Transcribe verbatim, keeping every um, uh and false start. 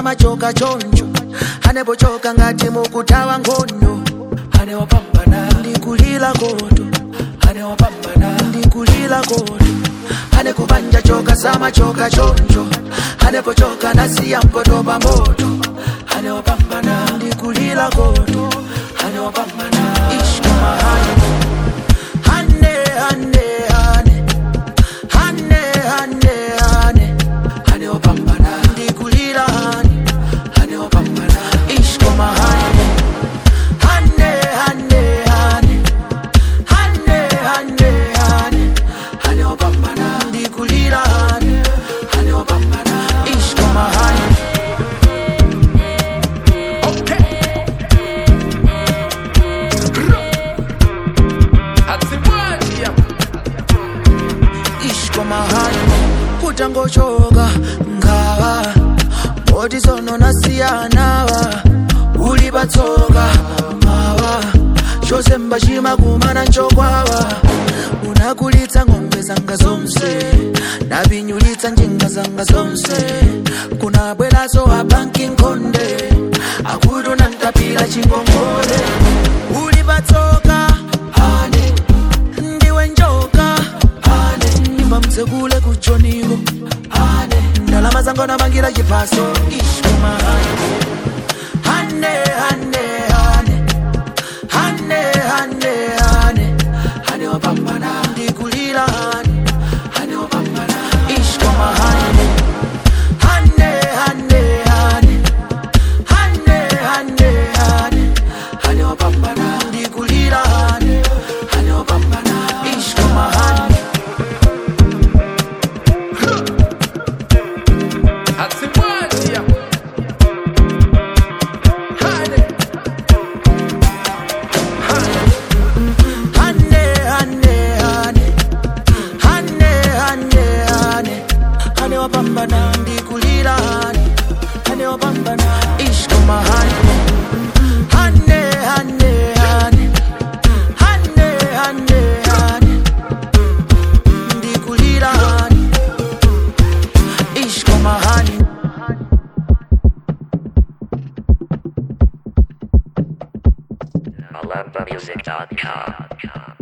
samachoka choncho anebochoka ngati mukutawa ngono anewapambana ndikulila koto anewapambana ndikulila koto anekubanja choka samachoka choncho anepochoka nasiya mpotopa moto anewapambana ndikulila koto anewapambana ishkuma hane hane hane hane hane hane hane anewapambana ndikulila hane anewapambana ishkuma hane hane hane hane hane hane hane anewapambana ndikulila hane anewapambana ishkuma hane kutangochoka ngawa bodi zono nasiyanawa ulibatsoka mawa chose mbashima kumana nchokwawa unakulitsa ng'ombe zanga zonse nabinyulitsa njinga zanga zonse kuna bwelazo wa banki nkonde akudu nantapila chingongole ulibatsoka ane ndiwe njoka msekule kuchoniko ane ndalama zangu nabangira chipaso ishkuma hane hane hane hane hane hane hane wapambana ndikulila hane hane wapambana ishkuma hane hane hane hane hane hane hane hane wapambana ndikulila hane hane wapambana ishkuma hane wapambana ndikulila hane hane wapambana ishkuma hane hane hane hane hane hane hane ndikulila hane ishkuma hane Malamba music dot com